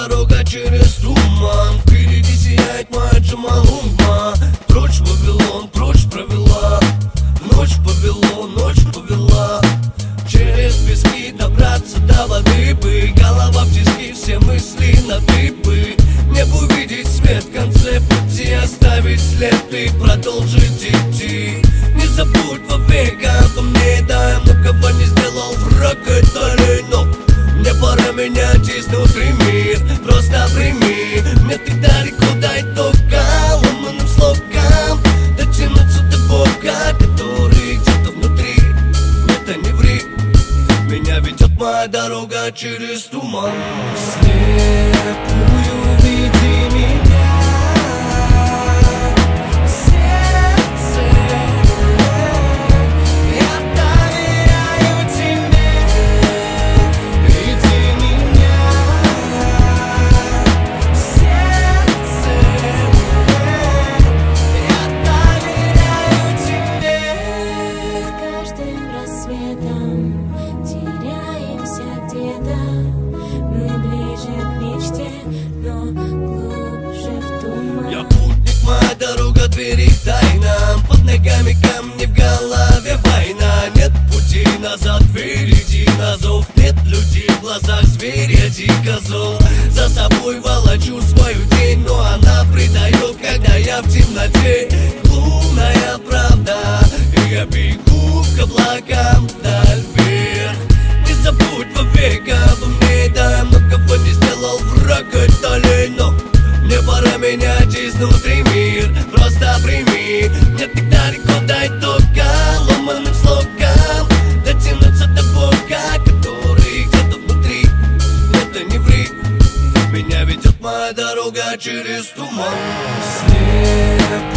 дорога через туман. Впереди сияет моя Джамалунгма. Прочь Вавилон, прочь провела. Ночь повело, ночь повела. Через пески добраться до воды бы. Голова в тиски, все мысли на ты бы. Не увидеть свет в конце пути, оставить след и продолжить идти. Не забудь вовек обо мне, да, многого не сделал враг, это лень. Мне пора менять изнутри мир, просто прими. Мне ты далеко, дай только ломаным слогам дотянуться до Бога, который где-то внутри. Это не ври, меня ведет моя дорога через туман. Слепую веди меня. Я путник, моя дорога, двери к тайнам. Под ногами камни, в голове война. Нет пути назад, впереди на зов. Нет людей, в глазах зверя, дико зол. За собой волочу свою тень, но она предает, когда я в темноте. Глумная правда, и я бегу к облакам вдаль вверх. Не забудь вовек обо мне, да, многого не сделал враг, это лень. Мне пора менять изнутри мир, просто прими. Мне так далеко, дай только ломаным слогам дотянуться до Бога, который где-то внутри. Это не ври, меня ведет моя дорога через туман. Слеп